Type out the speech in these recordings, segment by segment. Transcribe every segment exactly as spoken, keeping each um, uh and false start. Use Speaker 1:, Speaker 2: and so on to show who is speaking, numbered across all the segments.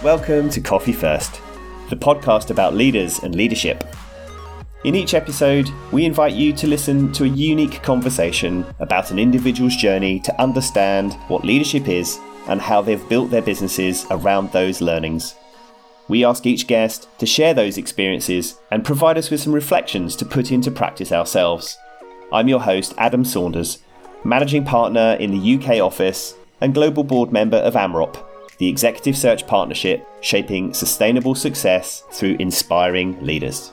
Speaker 1: Welcome to Coffee First, the podcast about leaders and leadership. In each episode, we invite you to listen to a unique conversation about an individual's journey to understand what leadership is and how they've built their businesses around those learnings. We ask each guest to share those experiences and provide us with some reflections to put into practice ourselves. I'm your host, Adam Saunders, Managing Partner in the U K office and Global Board Member of AMROP, the Executive Search Partnership shaping sustainable success through inspiring leaders.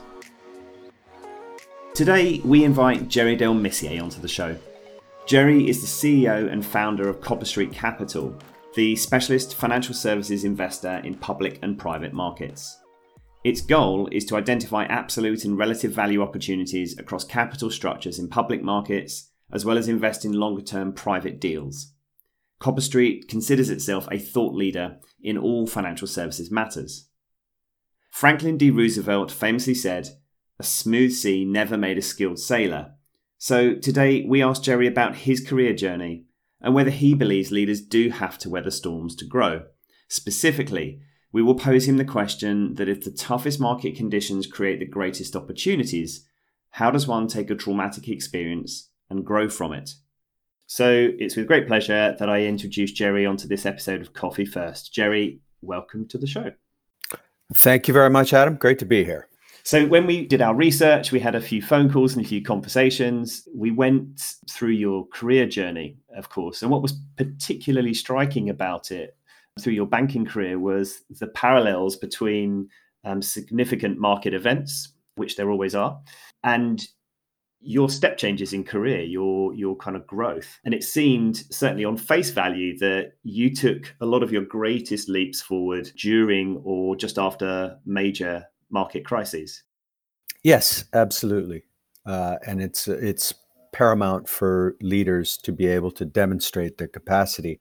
Speaker 1: Today, we invite Jerry Del Missier onto the show. Jerry is the C E O and founder of Copper Street Capital, the specialist financial services investor in public and private markets. Its goal is to identify absolute and relative value opportunities across capital structures in public markets, as well as invest in longer-term private deals. Copper Street considers itself a thought leader in all financial services matters. Franklin D. Roosevelt famously said, "A smooth sea never made a skilled sailor." So today we asked Jerry about his career journey and whether he believes leaders do have to weather storms to grow. Specifically, we will pose him the question that if the toughest market conditions create the greatest opportunities, how does one take a traumatic experience and grow from it? So it's with great pleasure that I introduce Jerry onto this episode of Coffee First. Jerry, welcome to the show.
Speaker 2: Thank you very much, Adam. Great to be here.
Speaker 1: So when we did our research, we had a few phone calls and a few conversations. We went through your career journey, of course. And what was particularly striking about it through your banking career was the parallels between um, significant market events, which there always are, and your step changes in career, your your kind of growth. And it seemed, certainly on face value, that you took a lot of your greatest leaps forward during or just after major market crises.
Speaker 2: Yes, absolutely. Uh, and it's it's paramount for leaders to be able to demonstrate their capacity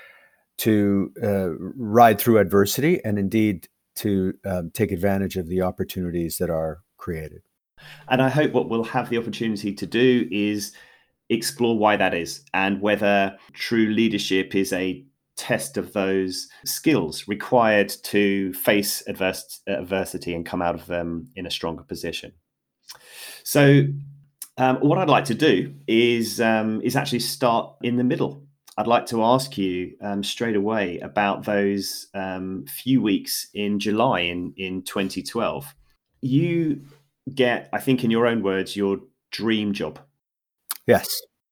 Speaker 2: to uh, ride through adversity and indeed to um, take advantage of the opportunities that are created.
Speaker 1: And I hope what we'll have the opportunity to do is explore why that is and whether true leadership is a test of those skills required to face adverse, adversity and come out of them in a stronger position. So um, what I'd like to do is, um, is actually start in the middle. I'd like to ask you um, straight away about those um, few weeks in July in, in twenty twelve. You get, I think in your own words, your dream job.
Speaker 2: Yes.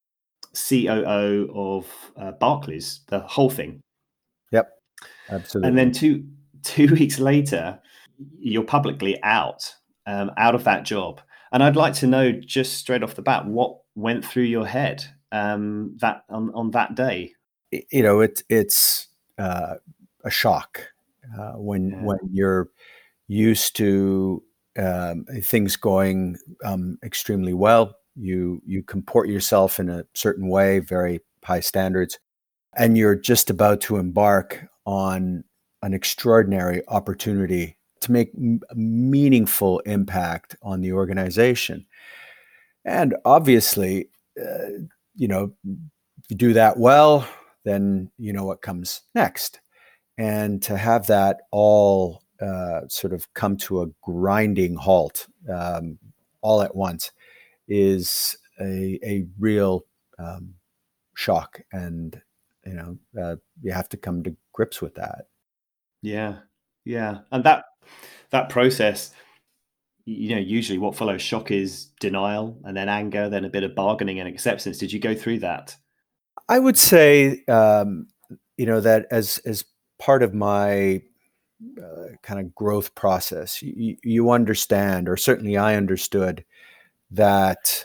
Speaker 1: C O O of uh, Barclays, the whole thing.
Speaker 2: Yep, absolutely.
Speaker 1: And then two two weeks later, you're publicly out, um, out of that job. And I'd like to know just straight off the bat, what went through your head um, that on, on that day?
Speaker 2: You know, it, it's uh, a shock uh, when yeah. when you're used to um, things going um, extremely well. You you comport yourself in a certain way, very high standards, and you're just about to embark on an extraordinary opportunity to make a meaningful impact on the organization. And obviously, uh, you know, if you do that well, then you know what comes next. And to have that all uh, sort of come to a grinding halt um, all at once is a, a real um, shock. And, you know, uh, you have to come to grips with that.
Speaker 1: Yeah. Yeah. And that, that process, you know, usually what follows shock is denial and then anger, then a bit of bargaining and acceptance. Did you go through that?
Speaker 2: I would say, um, you know, that as, as part of my uh, kind of growth process, you, you understand, or certainly I understood that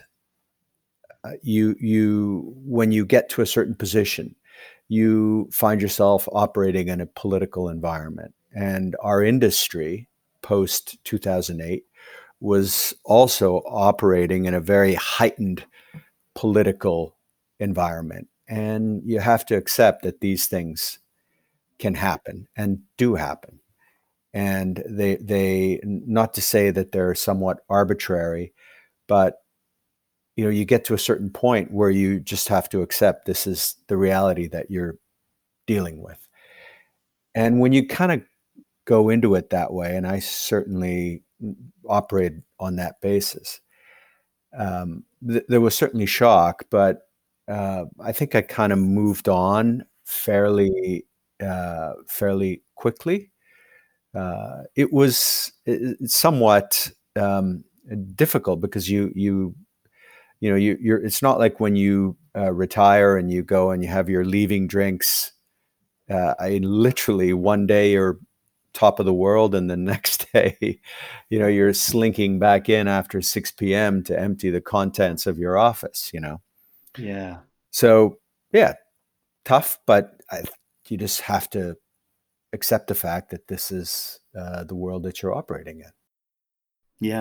Speaker 2: uh, you, you, when you get to a certain position, you find yourself operating in a political environment. And our industry post two thousand eight was also operating in a very heightened political environment. And you have to accept that these things can happen and do happen. And they, they, not to say that they're somewhat arbitrary, but you know, you get to a certain point where you just have to accept this is the reality that you're dealing with. And when you kind of go into it that way, and I certainly operate on that basis. Um, th- there was certainly shock, but uh, I think I kind of moved on fairly, uh, fairly quickly. Uh, it was it, somewhat um, difficult because you you you know you you're. It's not like when you uh, retire and you go and you have your leaving drinks. Uh, I literally one day you're top of the world, and the next day, you know, you're slinking back in after six p.m. to empty the contents of your office. You know,
Speaker 1: Yeah.
Speaker 2: so yeah, tough, but I, you just have to accept the fact that this is uh, the world that you're operating in.
Speaker 1: Yeah.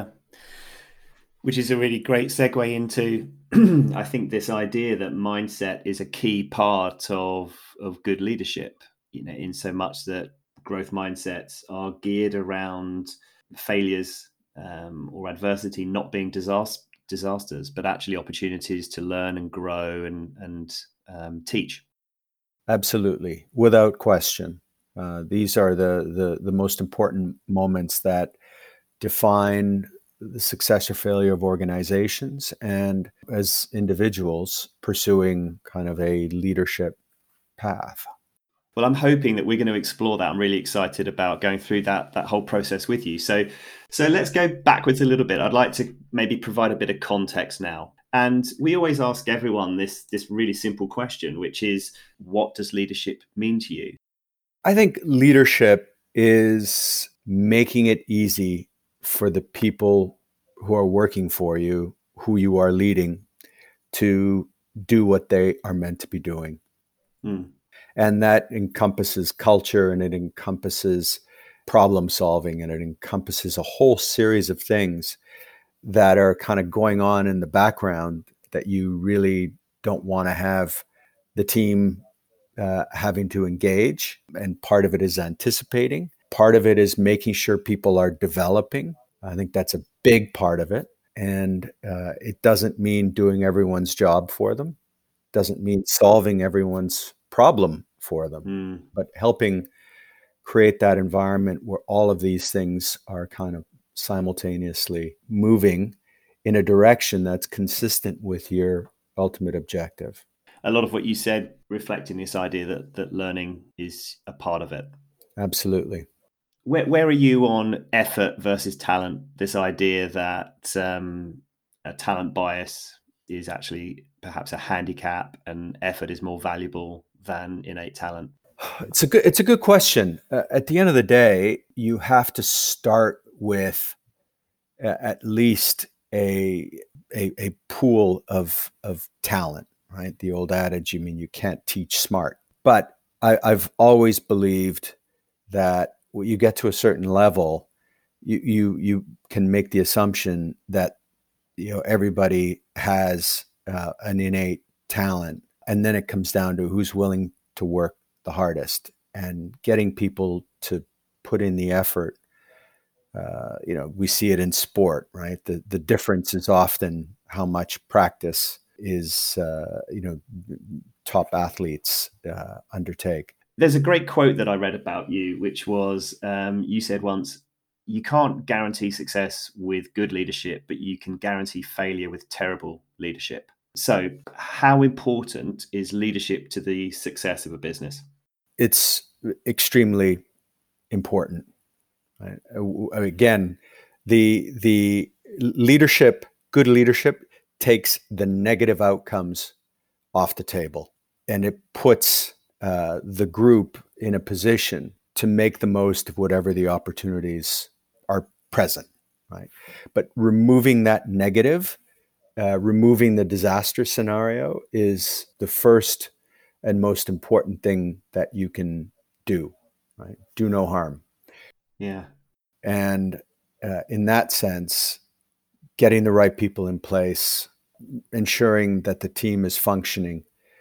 Speaker 1: Which is a really great segue into, I think, this idea that mindset is a key part of of good leadership. You know, in so much that growth mindsets are geared around failures um, or adversity not being disaster, disasters, but actually opportunities to learn and grow and and um, teach.
Speaker 2: Absolutely, without question. Uh, these are the, the the most important moments that define the success or failure of organizations and as individuals pursuing kind of a leadership path.
Speaker 1: Well, I'm hoping that we're going to explore that. I'm really excited about going through that that whole process with you. So, so let's go backwards a little bit. I'd like to maybe provide a bit of context now. And we always ask everyone this this really simple question, which is, what does leadership mean to you?
Speaker 2: I think leadership is making it easy for the people who are working for you, who you are leading, to do what they are meant to be doing.
Speaker 1: Mm.
Speaker 2: And that encompasses culture, and it encompasses problem solving, and it encompasses a whole series of things that are kind of going on in the background that you really don't want to have the team uh, having to engage. And part of it is anticipating. Part of it is making sure people are developing. I think that's a big part of it. And uh, it doesn't mean doing everyone's job for them. Doesn't mean solving everyone's problem for them,
Speaker 1: Mm.
Speaker 2: but helping create that environment where all of these things are kind of simultaneously moving in a direction that's consistent with your ultimate objective.
Speaker 1: A lot of what you said reflecting this idea that that learning is a part of it.
Speaker 2: Absolutely.
Speaker 1: Where, where are you on effort versus talent? This idea that um, a talent bias is actually perhaps a handicap and effort is more valuable than innate talent.
Speaker 2: It's a good it's a good question. Uh, at the end of the day, you have to start with uh, at least a, a a pool of of talent, right? The old adage, you mean you can't teach smart. But I, I've always believed that when you get to a certain level, you you you can make the assumption that you know everybody has uh, an innate talent, and then it comes down to who's willing to work the hardest and getting people to put in the effort. Uh, you know, we see it in sport, right? The the difference is often how much practice is uh, you know top athletes uh, undertake.
Speaker 1: There's a great quote that I read about you, which was um, you said once, you can't guarantee success with good leadership, but you can guarantee failure with terrible leadership. So, how important is leadership to the success of a business?
Speaker 2: It's extremely important. Right? Again, the the leadership, good leadership, takes the negative outcomes off the table, and it puts uh, the group in a position to make the most of whatever the opportunities are present. Right, but removing that negative, uh, removing the disaster scenario, is the first and most important thing that you can do. Right, do no harm.
Speaker 1: Yeah.
Speaker 2: And uh, in that sense, getting the right people in place, ensuring that the team is functioning,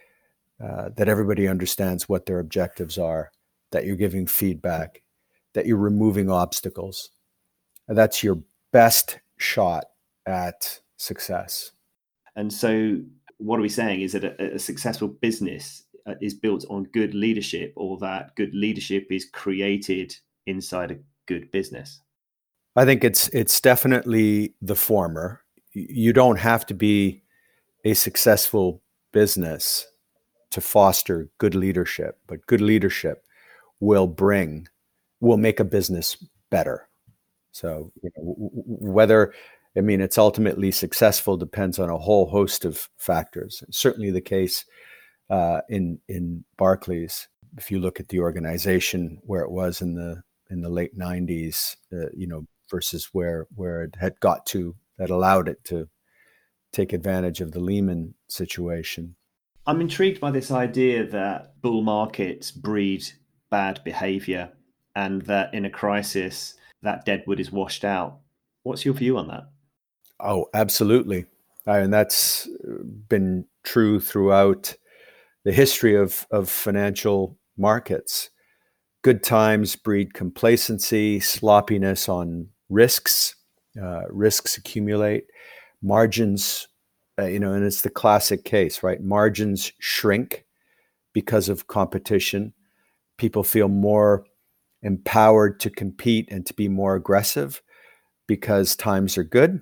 Speaker 2: uh, that everybody understands what their objectives are, that you're giving feedback, that you're removing obstacles. That's your best shot at success.
Speaker 1: And so, what are we saying is that a, a successful business uh, is built on good leadership, or that good leadership is created inside a good business?
Speaker 2: I think it's it's definitely the former. You don't have to be a successful business to foster good leadership, but good leadership will bring, will make a business better. So you know, whether, I mean, it's ultimately successful depends on a whole host of factors. Certainly the case uh, in in Barclays. If you look at the organization where it was in the in the late nineties, uh, you know, versus where where it had got to, that allowed it to take advantage of the Lehman situation.
Speaker 1: I'm intrigued by this idea that bull markets breed bad behavior and that in a crisis, that deadwood is washed out. What's your view on that?
Speaker 2: Oh, absolutely. Uh, and that's been true throughout the history of, of financial markets. Good times breed complacency, sloppiness on risks, uh, risks accumulate, margins, uh, you know, and it's the classic case, right? Margins shrink because of competition. People feel more empowered to compete and to be more aggressive because times are good.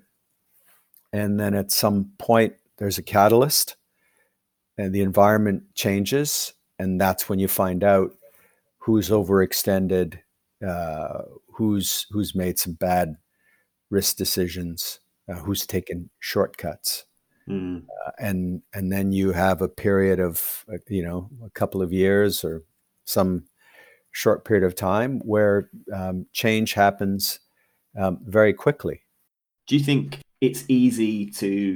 Speaker 2: And then at some point, there's a catalyst and the environment changes. And that's when you find out who's overextended, uh, who's who's made some bad risk decisions, uh, who's taken shortcuts.
Speaker 1: Mm.
Speaker 2: Uh, and and then you have a period of, uh, you know, a couple of years or some short period of time where um, change happens um, very quickly.
Speaker 1: Do you think it's easy to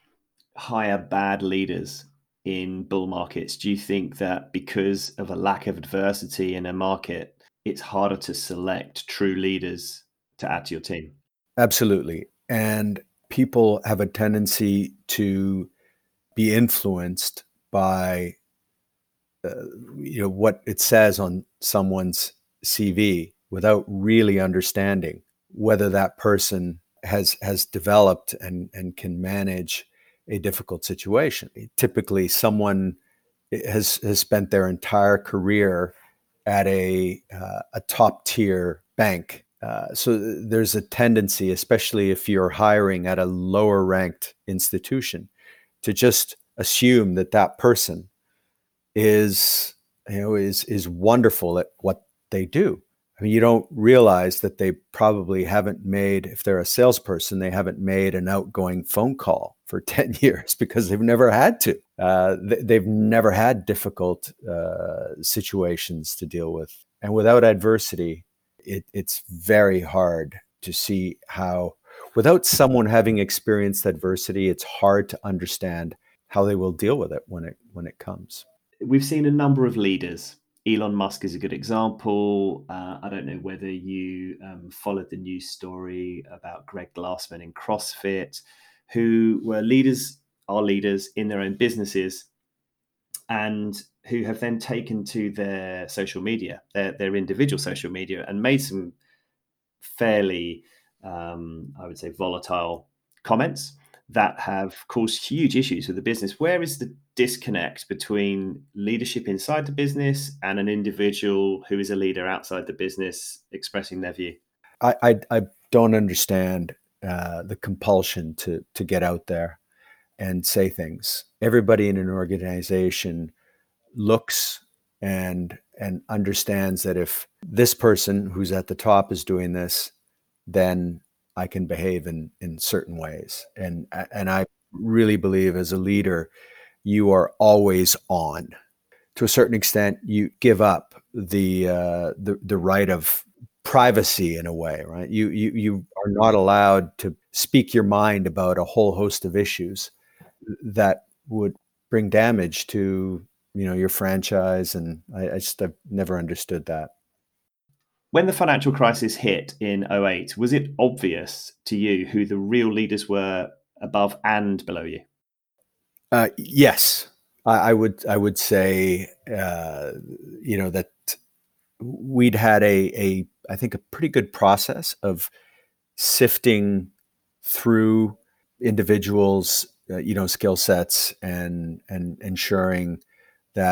Speaker 1: hire bad leaders in bull markets? Do you think that because of a lack of adversity in a market, it's harder to select true leaders to add to your team?
Speaker 2: Absolutely. And people have a tendency to be influenced by uh, you know what it says on someone's C V without really understanding whether that person has has developed and and can manage a difficult situation. Typically, someone has has spent their entire career at a uh, a top tier bank. Uh, so there's a tendency, especially if you're hiring at a lower ranked institution, to just assume that that person is, you know, is is wonderful at what they do. I mean, you don't realize that they probably haven't made, if they're a salesperson, they haven't made an outgoing phone call for ten years because they've never had to. Uh, they've never had difficult uh, situations to deal with. And without adversity, it, it's very hard to see how, without someone having experienced adversity, it's hard to understand how they will deal with it when it when it comes.
Speaker 1: We've seen a number of leaders. Elon Musk is a good example. Uh, I don't know whether you um, followed the news story about Greg Glassman in CrossFit, who were leaders, are leaders in their own businesses, and who have then taken to their social media, their, their individual social media, and made some fairly, um, I would say, volatile comments that have caused huge issues with the business. Where is the disconnect between leadership inside the business and an individual who is a leader outside the business expressing their view?
Speaker 2: I I, I don't understand uh, the compulsion to to get out there and say things. Everybody in an organization looks and and understands that if this person who's at the top is doing this, then I can behave in in certain ways. And and I really believe as a leader, you are always on. To a certain extent, you give up the uh, the the right of privacy in a way, right? You you you are not allowed to speak your mind about a whole host of issues that would bring damage to, you know, your franchise, and I, I just I've never understood that.
Speaker 1: When the financial crisis hit in oh eight, was it obvious to you who the real leaders were above and below you?
Speaker 2: Uh, yes, I, I would. I would say, uh, you know, that we'd had a, a, I think, a pretty good process of sifting through individuals, uh, you know, skill sets and and ensuring that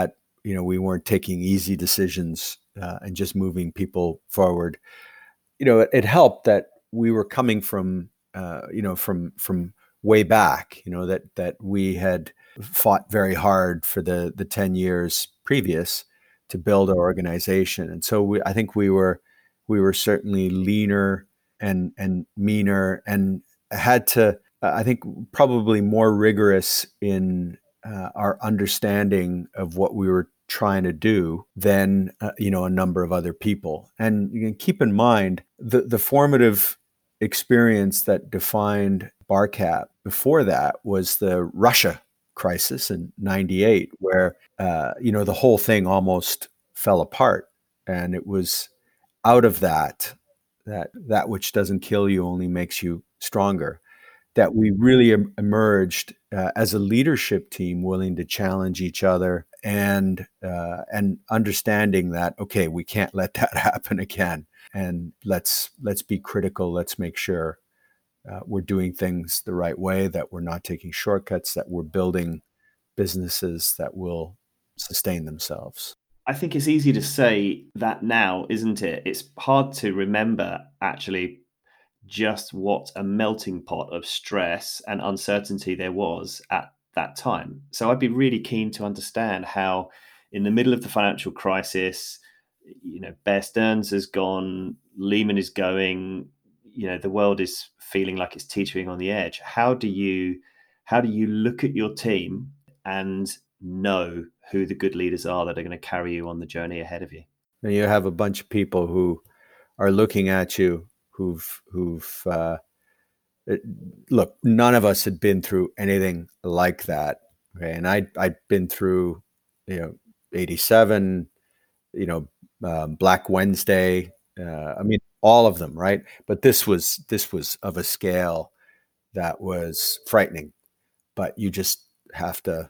Speaker 2: you know, we weren't taking easy decisions uh, and just moving people forward. You know, it, it helped that we were coming from, uh, you know, from from way back. You know, that that we had fought very hard for the the ten years previous to build our organization, and so we, I think we were we were certainly leaner and and meaner, and had to, I think, probably more rigorous in uh, our understanding of what we were trying to do than uh, you know, a number of other people. And you can keep in mind the the formative experience that defined BarCap before that was the Russia crisis in ninety-eight, where uh, you know, the whole thing almost fell apart, and it was out of that that that which doesn't kill you only makes you stronger, that we really em- emerged uh, as a leadership team, willing to challenge each other, and uh, and understanding that, okay, we can't let that happen again, and let's let's be critical. Let's make sure uh, we're doing things the right way, that we're not taking shortcuts, that we're building businesses that will sustain themselves.
Speaker 1: I think it's easy to say that now, isn't it? It's hard to remember actually just what a melting pot of stress and uncertainty there was at that time. So I'd be really keen to understand how, in the middle of the financial crisis, you know, Bear Stearns has gone, Lehman is going, you know, the world is feeling like it's teetering on the edge. How do you, how do you look at your team and know who the good leaders are that are going to carry you on the journey ahead of you?
Speaker 2: And you have a bunch of people who are looking at you, who've who've uh, it, look. None of us had been through anything like that, okay? And I I'd been through, you know, eighty-seven, you know, um, Black Wednesday. Uh, I mean, all of them, right? But this was this was of a scale that was frightening. But you just have to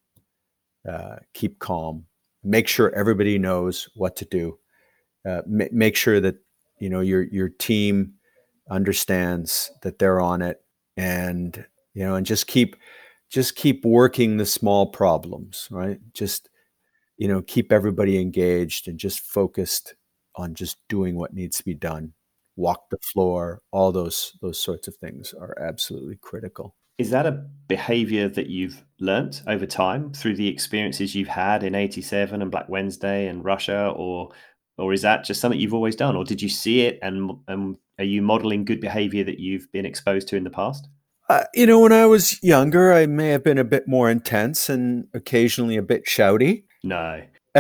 Speaker 2: uh, keep calm, make sure everybody knows what to do, uh, m- make sure that, you know, your your team understands that they're on it, and, you know, and just keep just keep working the small problems, right? Just, you know, keep everybody engaged and just focused on just doing what needs to be done. Walk the floor. All those those sorts of things are absolutely critical.
Speaker 1: Is that a behavior that you've learnt over time through the experiences you've had in eighty-seven and Black Wednesday and Russia, or or is that just something you've always done, or did you see it and, and are you modeling good behavior that you've been exposed to in the past?
Speaker 2: Uh, you know, when I was younger, I may have been a bit more intense and occasionally a bit shouty.
Speaker 1: No.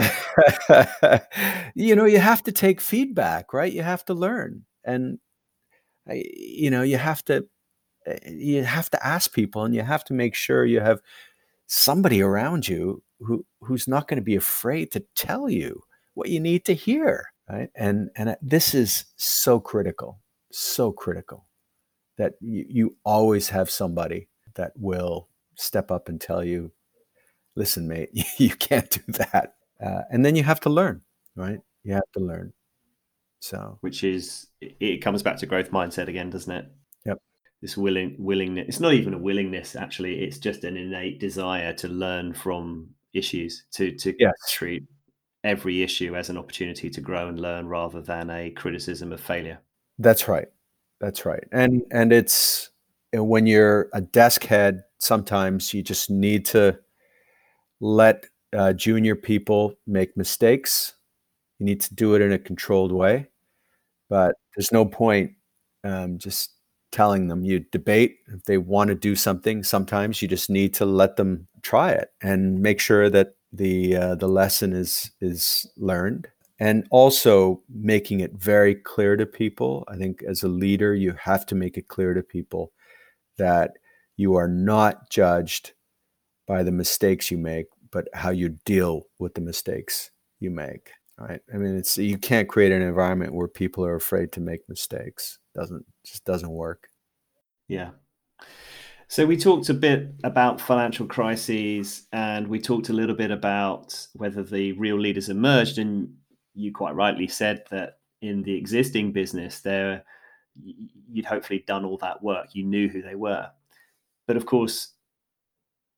Speaker 2: You know, you have to take feedback, right? You have to learn, and I- you know, you have to uh, you have to ask people, and you have to make sure you have somebody around you who who's not going to be afraid to tell you what you need to hear, right? And and uh, this is so critical, so critical, that you, you always have somebody that will step up and tell you, listen, mate, you can't do that. Uh, and then you have to learn, right? You have to learn. So,
Speaker 1: Which is, it comes back to growth mindset again, doesn't it?
Speaker 2: yep.
Speaker 1: This willing willingness. It's not even a willingness, actually. It's just an innate desire to learn from issues, to to
Speaker 2: Yes,
Speaker 1: treat every issue as an opportunity to grow and learn rather than a criticism of failure.
Speaker 2: that's right. That's right. And, and it's, you know, when you're a desk head, sometimes you just need to let uh, junior people make mistakes. You need to do it in a controlled way, but there's no point um, just telling them. You debate if they want to do something. Sometimes you just need to let them try it and make sure that the uh, the lesson is is learned, and also making it very clear to people. I think as a leader, you have to make it clear to people that you are not judged by the mistakes you make, but how you deal with the mistakes you make. Right? I mean, it's, you can't create an environment where people are afraid to make mistakes. Doesn't just doesn't work.
Speaker 1: Yeah. So we talked a bit about financial crises, and we talked a little bit about whether the real leaders emerged. And you quite rightly said that in the existing business, there you'd hopefully done all that work. You knew who they were. But of course,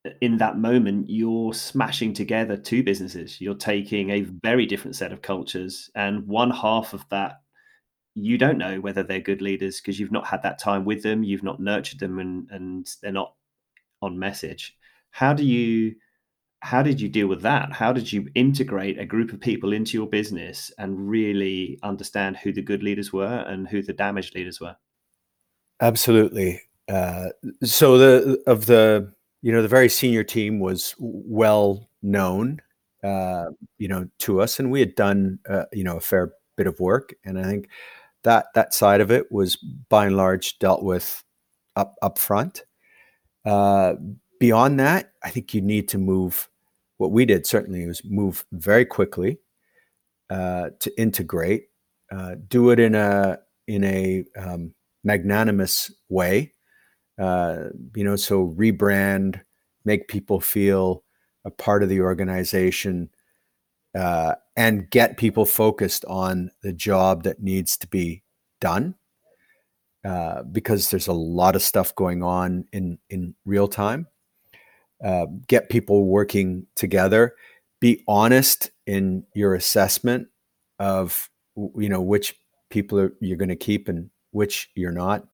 Speaker 1: in that moment, you're smashing together two businesses. You're taking a very different set of cultures, and one half of that, you don't know whether they're good leaders because you've not had that time with them, you've not nurtured them, and and they're not on message. How do you how did you deal with that? How did you integrate a group of people into your business and really understand who the good leaders were and who the damaged leaders were?
Speaker 2: Absolutely. Uh, so the of the you know the very senior team was well known, uh, you know, to us, and we had done uh, you know a fair bit of work, and I think that that side of it was by and large dealt with up up front. Uh, Beyond that, I think you need to move. What we did certainly was move very quickly uh, to integrate, uh, do it in a in a um, magnanimous way. Uh, you know, so rebrand, make people feel a part of the organization, uh, and get people focused on the job that needs to be done. Uh, because there's a lot of stuff going on in in real time. Uh, get people working together. Be honest in your assessment of you know which people are, you're going to keep and which you're not.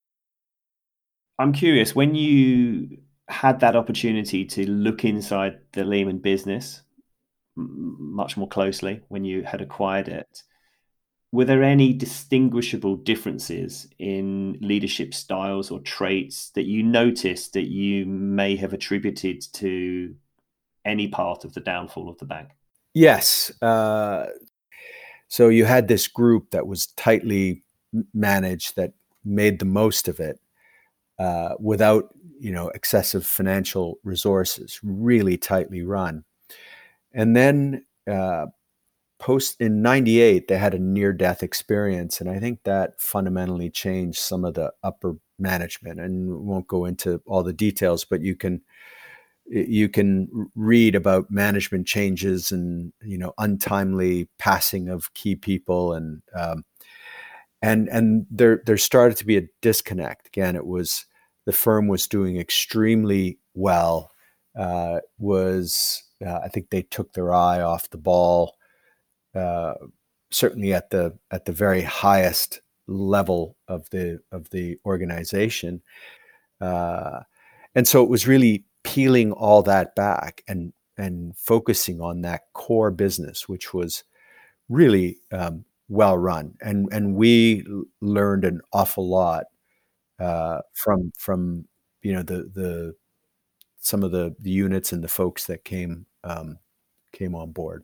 Speaker 1: I'm curious, when you had that opportunity to look inside the Lehman business much more closely when you had acquired it, were there any distinguishable differences in leadership styles or traits that you noticed that you may have attributed to any part of the downfall of the bank?
Speaker 2: Yes. Uh, so you had this group that was tightly managed that made the most of it uh, without, you know, excessive financial resources, really tightly run. And then uh, post in ninety-eight, they had a near-death experience, and I think that fundamentally changed some of the upper management. And we won't go into all the details, but you can you can read about management changes and you know untimely passing of key people, and um, and and there there started to be a disconnect. Again, it was the firm was doing extremely well. Uh, was uh, I think they took their eye off the ball, uh, certainly at the at the very highest level of the of the organization, uh, and so it was really peeling all that back and and focusing on that core business, which was really um, well run, and and we learned an awful lot uh, from from you know the the some of the, the units and the folks that came um, came on board.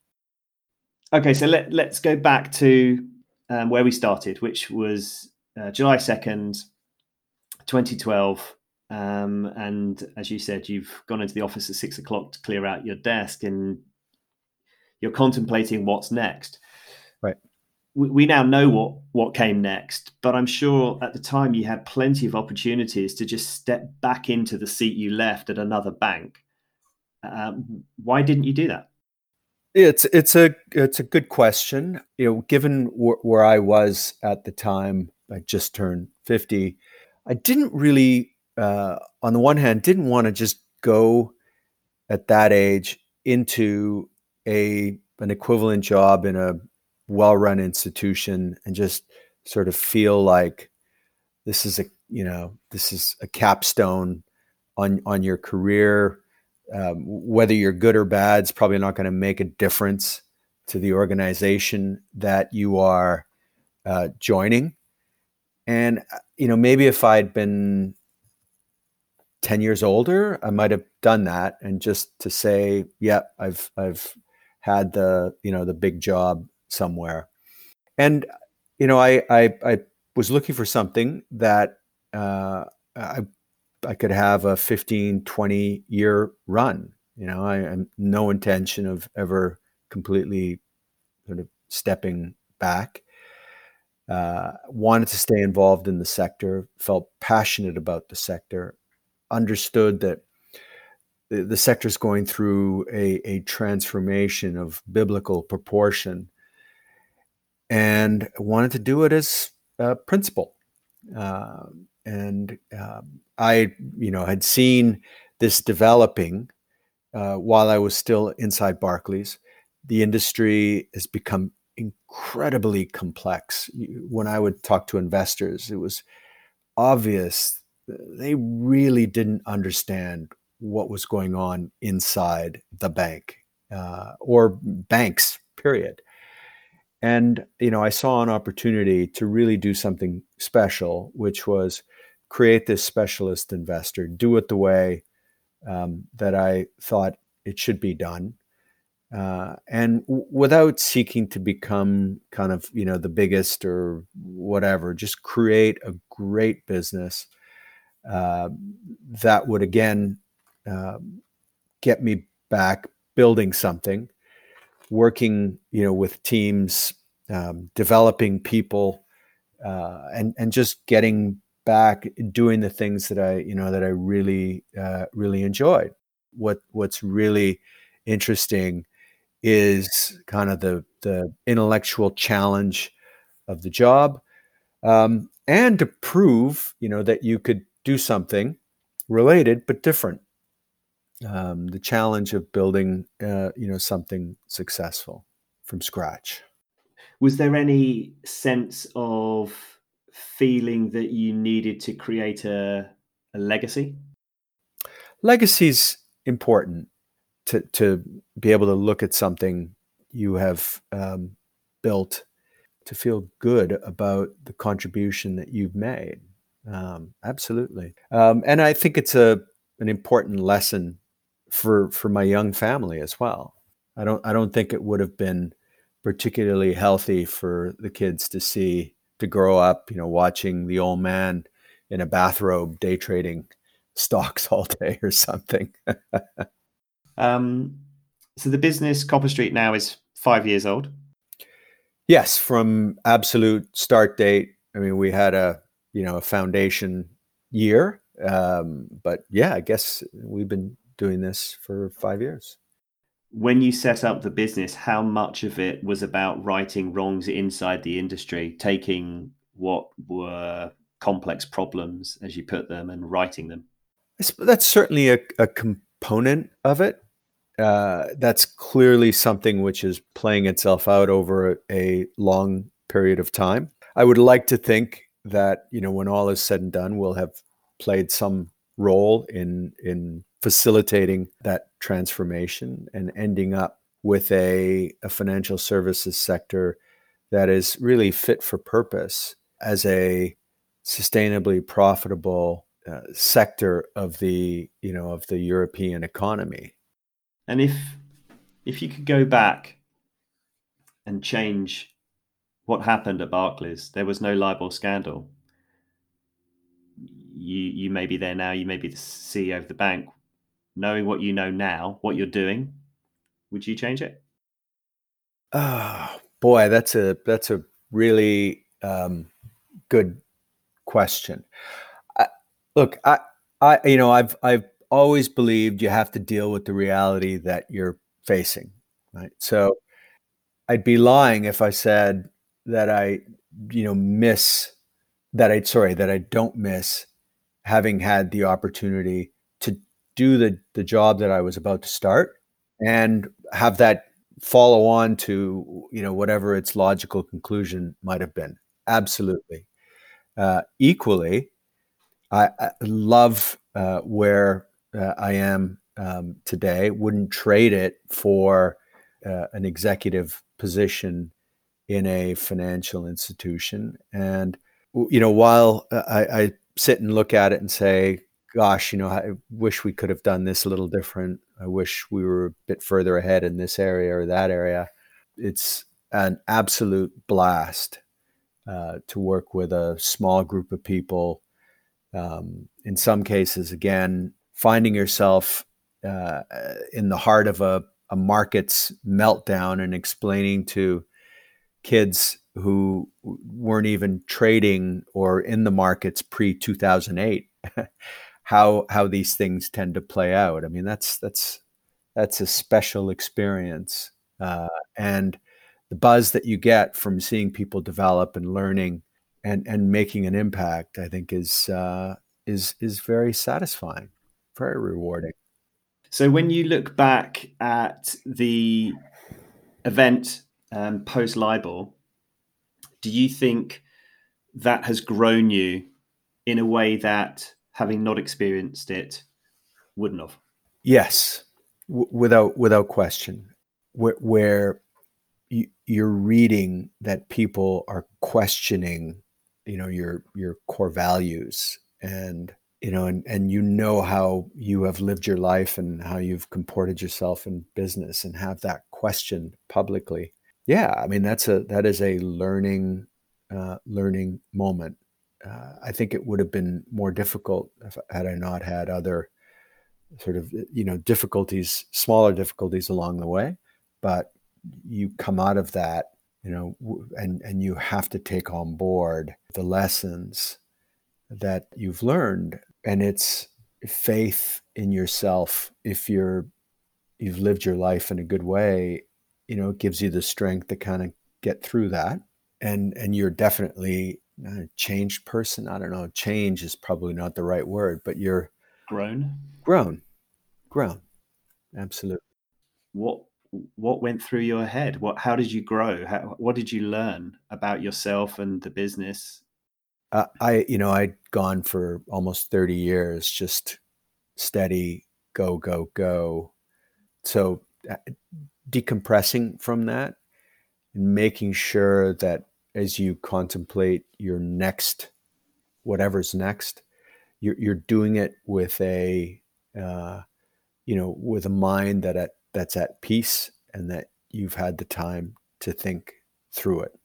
Speaker 1: Okay, so let, let's go back to um, where we started, which was uh, July second, twenty twelve. Um, and as you said, you've gone into the office at six o'clock to clear out your desk and you're contemplating what's next.
Speaker 2: Right.
Speaker 1: We, we now know what, what came next, but I'm sure at the time you had plenty of opportunities to just step back into the seat you left at another bank. Um, why didn't you do that?
Speaker 2: It's it's a it's a good question. You know, given wh- where I was at the time, I just turned fifty. I didn't really, uh, on the one hand, didn't want to just go at that age into a an equivalent job in a well-run institution and just sort of feel like this is a you know this is a capstone on on your career. Um, whether you're good or bad is probably not going to make a difference to the organization that you are uh, joining. And you know, maybe if I'd been ten years older, I might have done that, and just to say, yeah, I've I've had the you know the big job somewhere. And you know, I I, I was looking for something that uh, I I could have a fifteen, twenty year run. You know, I have no intention of ever completely sort of stepping back. Uh, wanted to stay involved in the sector, felt passionate about the sector, understood that the, the sector is going through a, a transformation of biblical proportion, and wanted to do it as a principal. Uh, and um, I, you know, had seen this developing uh, while I was still inside Barclays. The industry has become incredibly complex. When I would talk to investors, it was obvious they really didn't understand what was going on inside the bank uh, or banks, period. And, you know, I saw an opportunity to really do something special, which was create this specialist investor, do it the way um, that I thought it should be done. Uh, and w- without seeking to become kind of, you know, the biggest or whatever, just create a great business uh, that would, again, uh, get me back building something, working, you know, with teams, um, developing people, uh, and and just getting back doing the things that I, you know, that I really, uh, really enjoyed. What what's really interesting is kind of the the intellectual challenge of the job, um, and to prove, you know, that you could do something related but different. Um, the challenge of building, uh, you know, something successful from scratch.
Speaker 1: Was there any sense of feeling that you needed to create a, a legacy?
Speaker 2: Legacy's important to to be able to look at something you have um, built, to feel good about the contribution that you've made. Um, absolutely, um, and I think it's a an important lesson for for my young family as well. I don't I don't think it would have been particularly healthy for the kids to see to grow up, you know, watching the old man in a bathrobe day trading stocks all day or something.
Speaker 1: Um, so the business Copper Street now is five years old.
Speaker 2: Yes, from absolute start date. I mean, we had a you know a foundation year, um, but yeah, I guess we've been doing this for five years.
Speaker 1: When you set up the business, how much of it was about righting wrongs inside the industry, taking what were complex problems, as you put them, and righting them?
Speaker 2: That's certainly a, a component of it. Uh, that's clearly something which is playing itself out over a, a long period of time. I would like to think that, you know, when all is said and done, we'll have played some role in in facilitating that transformation and ending up with a, a financial services sector that is really fit for purpose as a sustainably profitable uh, sector of the, you know, of the European economy.
Speaker 1: And if if you could go back and change what happened at Barclays, there was no libel scandal. You you may be there now, you may be the C E O of the bank. Knowing what you know now, what you're doing, would you change it?
Speaker 2: Oh boy, that's a that's a really um, good question. I, look, I I you know I've I've always believed you have to deal with the reality that you're facing, right? So I'd be lying if I said that I you know miss that I sorry that I don't miss having had the opportunity to do the the job that I was about to start and have that follow on to, you know, whatever its logical conclusion might have been. Absolutely. Uh, equally, I, I love uh, where uh, I am um, today. Wouldn't trade it for uh, an executive position in a financial institution. And you know, while I, I sit and look at it and say, "Gosh, you know, I wish we could have done this a little different. I wish we were a bit further ahead in this area or that area." It's an absolute blast uh, to work with a small group of people. Um, in some cases, again, finding yourself uh, in the heart of a, a market's meltdown and explaining to kids who weren't even trading or in the markets pre two thousand eight how how these things tend to play out. I mean, that's that's that's a special experience, uh, and the buzz that you get from seeing people develop and learning and and making an impact, I think, is uh, is is very satisfying. very rewarding.
Speaker 1: So when you look back at the event um, post LIBOR, do you think that has grown you in a way that, having not experienced it, wouldn't have?
Speaker 2: Yes, w- without without question. Where, where you, you're reading that people are questioning, you know, your your core values, and you know, and and you know how you have lived your life and how you've comported yourself in business, and have that questioned publicly. Yeah, I mean that's a that is a learning uh, learning moment. Uh, I think it would have been more difficult if, had I not had other sort of, you know, difficulties, smaller difficulties along the way, but you come out of that, you know, and and you have to take on board the lessons that you've learned, and it's faith in yourself. If you're you've lived your life in a good way, you know, it gives you the strength to kind of get through that, and and you're definitely a changed person. I don't know, change is probably not the right word, but you're
Speaker 1: Grown?
Speaker 2: grown, grown. Absolutely.
Speaker 1: What what went through your head? What how did you grow? How, what did you learn about yourself and the business?
Speaker 2: Uh, I, you know, I'd gone for almost thirty years, just steady, go, go, go. So uh, decompressing from that and making sure that as you contemplate your next, whatever's next, you're, you're doing it with a, uh, you know, with a mind that at, that's at peace, and that you've had the time to think through it.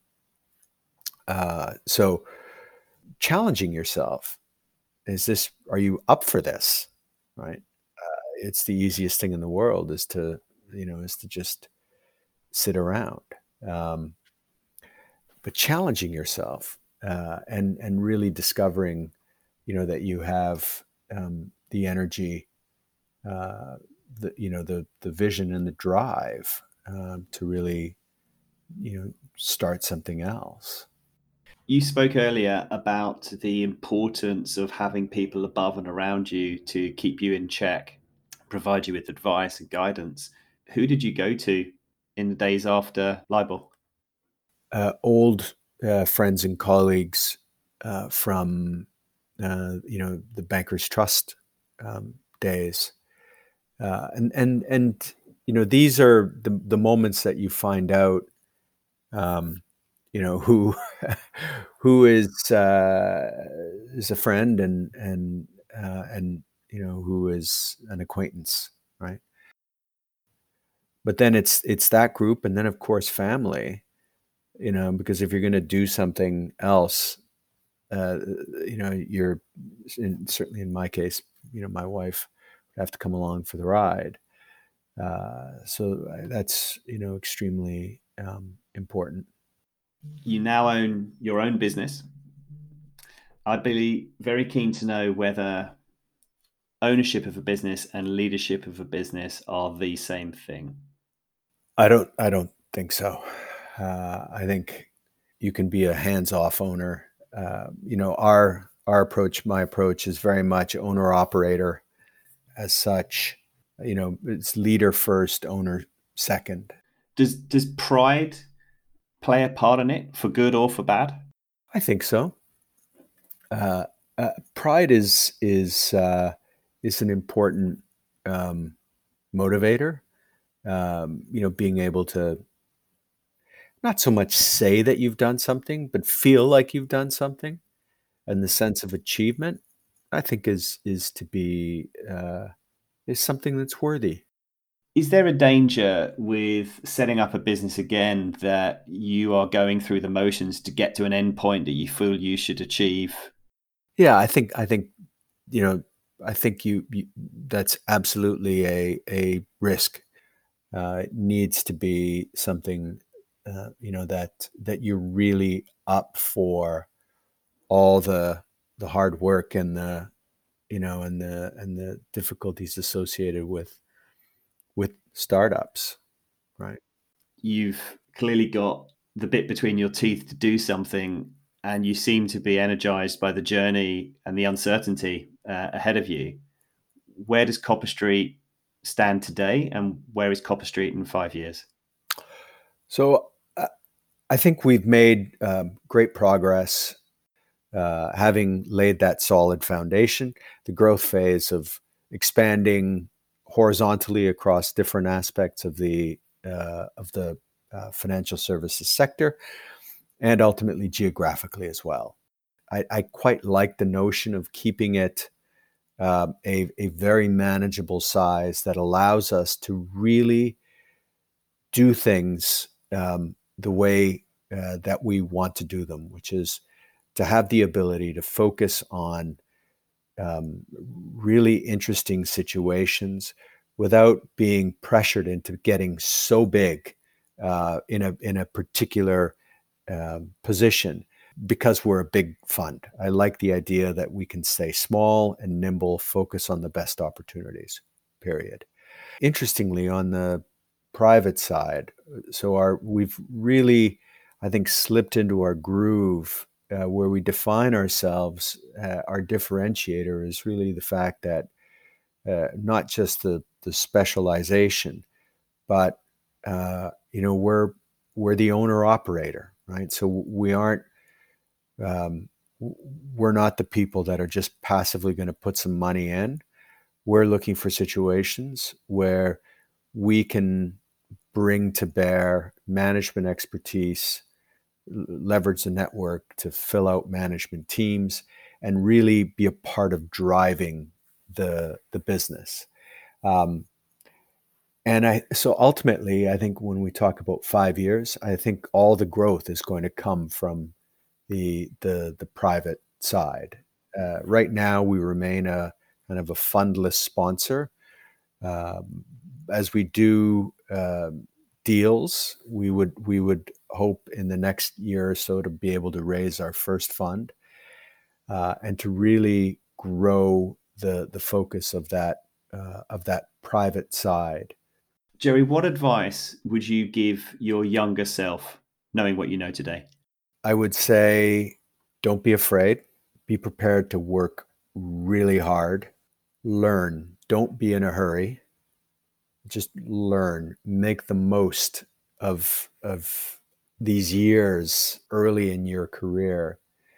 Speaker 2: Uh, so challenging yourself, is this, are you up for this? Right. Uh, it's the easiest thing in the world is to, you know, is to just sit around. Um, but challenging yourself, uh, and, and really discovering, you know, that you have, um, the energy, uh, the, you know, the, the vision and the drive, um, to really, you know, start something else.
Speaker 1: You spoke earlier about the importance of having people above and around you to keep you in check, provide you with advice and guidance. Who did you go to in the days after LIBOR?
Speaker 2: Uh, old uh, friends and colleagues, uh, from uh, you know, the Bankers Trust, um, days, uh, and and and you know, these are the the moments that you find out, um, you know, who who is uh, is a friend, and and uh, and you know, who is an acquaintance, right? But then it's it's that group, and then of course family, you know, because if you're going to do something else, uh, you know, you're in, certainly in my case, you know, my wife would have to come along for the ride. Uh, so that's, you know, extremely um, important.
Speaker 1: You now own your own business. I'd be very keen to know whether ownership of a business and leadership of a business are the same thing.
Speaker 2: I don't, I don't think so. Uh, I think you can be a hands-off owner. Uh, you know, our our approach, my approach, is very much owner operator. As such, you know, it's leader first, owner second.
Speaker 1: Does does pride play a part in it, for good or for bad?
Speaker 2: I think so. Uh, uh, pride is is uh, is an important um, motivator. Um, you know, being able to not so much say that you've done something, but feel like you've done something, and the sense of achievement, I think, is is to be uh, is something that's worthy.
Speaker 1: Is there a danger with setting up a business again that you are going through the motions to get to an end point that you feel you should achieve?
Speaker 2: Yeah, I think I think you know, I think you, you that's absolutely a a risk. Uh, it needs to be something, uh, you know, that that you're really up for all the the hard work, and the, you know, and the and the difficulties associated with with startups, right?
Speaker 1: You've clearly got the bit between your teeth to do something, and you seem to be energized by the journey and the uncertainty uh, ahead of you. where does Copper Street stand today, and where is Copper Street in five years?
Speaker 2: So uh, I think we've made um, great progress, uh, having laid that solid foundation. The growth phase of expanding horizontally across different aspects of the uh, of the uh, financial services sector, and ultimately geographically as well. I, I quite like the notion of keeping it uh, a, a very manageable size that allows us to really do things um, the way uh, that we want to do them, which is to have the ability to focus on um, really interesting situations without being pressured into getting so big uh, in a in a particular um, position because we're a big fund. I like the idea that we can stay small and nimble, focus on the best opportunities, period. Interestingly, on the private side, so our we've really, I think, slipped into our groove uh, where we define ourselves. Uh, our differentiator is really the fact that uh, not just the the specialization, but uh, you know we're we're the owner operator, right? So we aren't um, we're not the people that are just passively going to put some money in. We're looking for situations where we can bring to bear management expertise, leverage the network to fill out management teams, and really be a part of driving the the business. Um, and I so ultimately, I think when we talk about five years, I think all the growth is going to come from the the the private side. Uh, right now, we remain a kind of a fundless sponsor. Um, as we do uh, deals, we would we would hope in the next year or so to be able to raise our first fund uh, and to really grow the the focus of that uh, of that private side.
Speaker 1: Jerry, what advice would you give your younger self, knowing what you know today?
Speaker 2: I would say, don't be afraid. Be prepared to work really hard. Learn. Don't be in a hurry. Just learn. Make the most of of these years early in your career.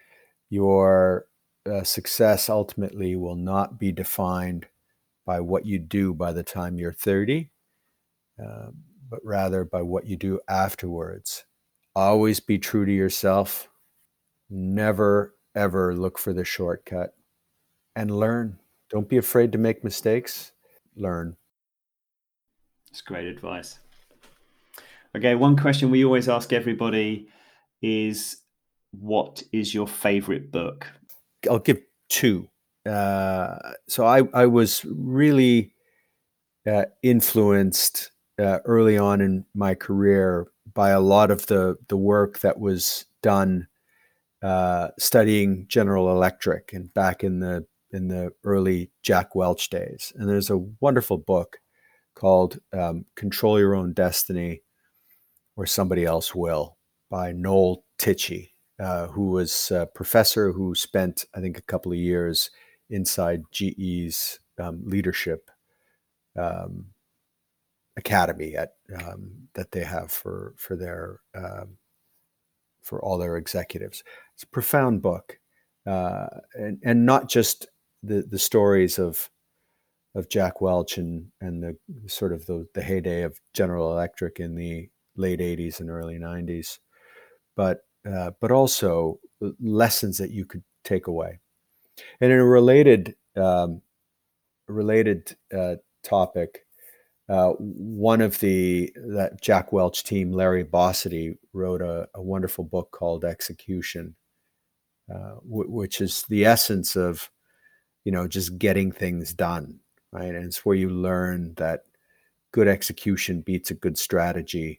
Speaker 2: Your uh, success ultimately will not be defined by what you do by the time you're thirty, uh, but rather by what you do afterwards. Always be true to yourself. Never, ever look for the shortcut, and learn. Don't be afraid to make mistakes. Learn.
Speaker 1: That's great advice. Okay, one question we always ask everybody is, what is your favorite book?
Speaker 2: I'll give two. Uh, so I, I was really uh, influenced uh, early on in my career by a lot of the, the work that was done uh, studying General Electric and back in the in the early Jack Welch days. And there's a wonderful book called um, Control Your Own Destiny or Somebody Else Will by Noel Tichy, uh, who was a professor who spent, I think, a couple of years inside G E's um, leadership um, academy at um, that they have for for their um, for all their executives. It's a profound book, uh, and and not just the the stories of of Jack Welch and and the sort of the, the heyday of General Electric in the late eighties and early nineties, but uh, but also lessons that you could take away. And in a related um, related uh, topic, uh, one of the that Jack Welch team, Larry Bossidy, wrote a, a wonderful book called Execution, uh, w- which is the essence of you know just getting things done, right? And it's where you learn that good execution beats a good strategy.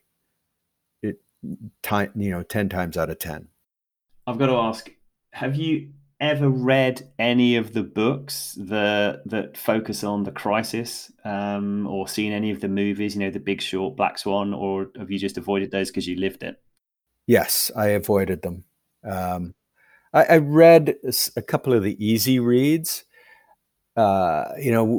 Speaker 2: It time you know ten times out of ten.
Speaker 1: I've got to ask, have you ever read any of the books that that focus on the crisis, um, or seen any of the movies, you know, The Big Short, Black Swan, or have you just avoided those because you lived it?
Speaker 2: Yes, I avoided them. Um, I, I read a couple of the easy reads. Uh, you know,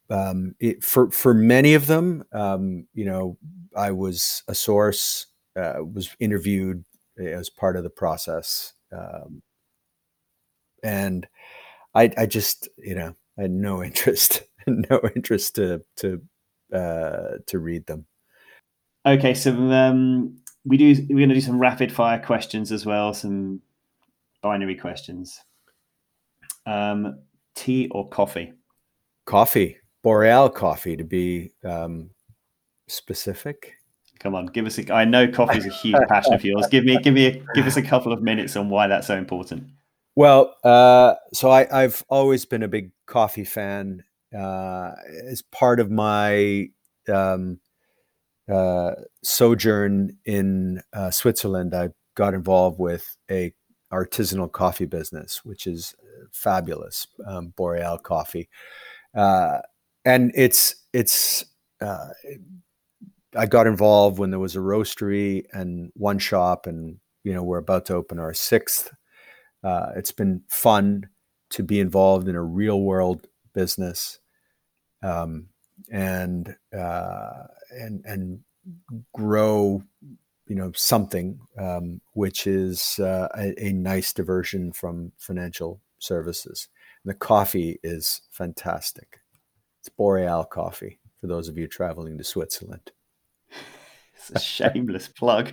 Speaker 2: um, it, for for many of them, um, you know, I was a source, uh, was interviewed as part of the process, um, and I, I just, you know, I had no interest, no interest to to uh, to read them.
Speaker 1: Okay, so um, we do. We're going to do some rapid fire questions as well, some binary questions. Um, tea or coffee?
Speaker 2: Coffee, Boreal coffee, to be um, specific.
Speaker 1: Come on, give us a. I know coffee is a huge passion of yours. Give me, give me, a, give us a couple of minutes on why that's so important.
Speaker 2: Well, uh, so I, I've always been a big coffee fan. Uh, as part of my um, uh, sojourn in uh, Switzerland, I got involved with a artisanal coffee business, which is fabulous, um, Boreal coffee, uh, and it's it's. Uh, I got involved when there was a roastery and one shop, and you know we're about to open our sixth. Uh, it's been fun to be involved in a real world business, um, and uh, and and grow, you know, something um, which is uh, a, a nice diversion from financial services. And the coffee is fantastic. It's Boreal coffee for those of you traveling to Switzerland.
Speaker 1: It's a shameless plug.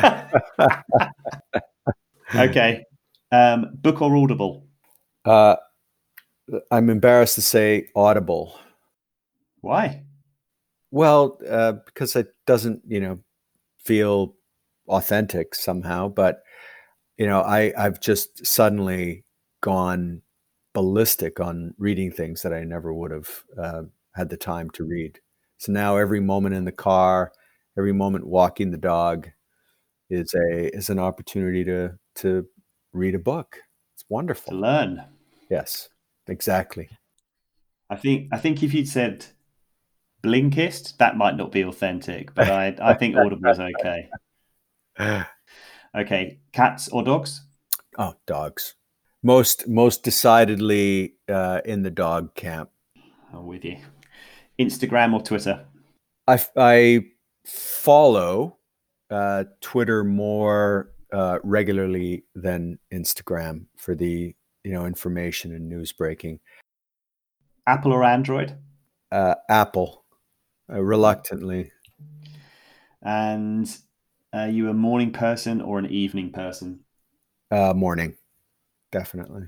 Speaker 1: Okay. Um, book or Audible?
Speaker 2: Uh, I'm embarrassed to say Audible.
Speaker 1: Why?
Speaker 2: Well, uh, because it doesn't, you know, feel authentic somehow. But, you know, I, I've just suddenly gone ballistic on reading things that I never would have uh, had the time to read. So now every moment in the car, every moment walking the dog is a is an opportunity to to read a book. It's wonderful.
Speaker 1: To learn.
Speaker 2: Yes, exactly.
Speaker 1: I think I think if you'd said Blinkist, that might not be authentic, but I I think Audible is okay. Okay, cats or dogs?
Speaker 2: Oh, dogs. Most most decidedly uh, in the dog camp.
Speaker 1: I'm with you. Instagram or Twitter?
Speaker 2: I I follow uh, Twitter more uh, regularly than Instagram for the you know information and news breaking.
Speaker 1: Apple or Android?
Speaker 2: Uh, Apple, uh, reluctantly.
Speaker 1: And are you a morning person or an evening person?
Speaker 2: Uh, morning, definitely.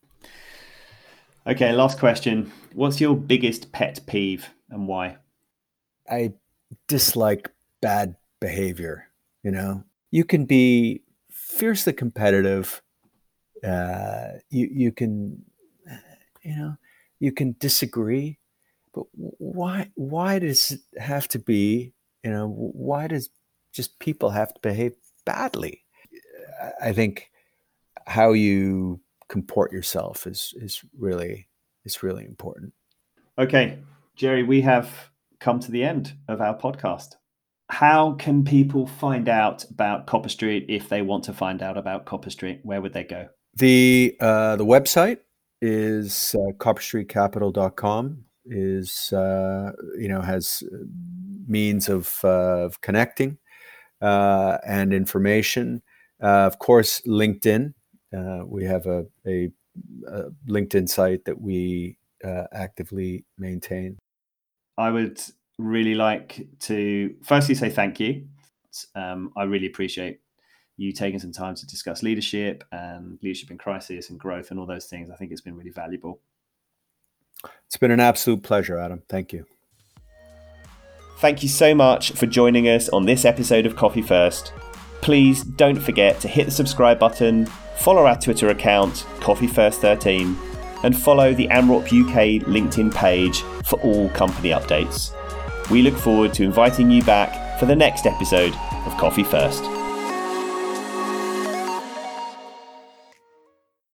Speaker 1: Okay, last question. What's your biggest pet peeve and why?
Speaker 2: I dislike bad behavior. You know, you can be fiercely competitive. Uh, you you can, you know, you can disagree, but why why does it have to be? You know, why does just people have to behave badly? I think how you comport yourself is is really is really important.
Speaker 1: Okay, Jerry, we have come to the end of our podcast. How can people find out about Copper Street if they want to find out about Copper Street? Where would they go?
Speaker 2: The uh, the website is uh, copper street capital dot com. Is uh, you know has means of, uh, of connecting uh, and information. Uh, of course, LinkedIn. Uh, we have a, a, a LinkedIn site that we uh, actively maintain.
Speaker 1: I would really like to firstly say thank you. Um, I really appreciate you taking some time to discuss leadership and leadership in crisis and growth and all those things. I think it's been really valuable.
Speaker 2: It's been an absolute pleasure, Adam. Thank you.
Speaker 1: Thank you so much for joining us on this episode of Coffee First. Please don't forget to hit the subscribe button, follow our Twitter account, Coffee First thirteen, and follow the AmRop U K LinkedIn page for all company updates. We look forward to inviting you back for the next episode of Coffee First.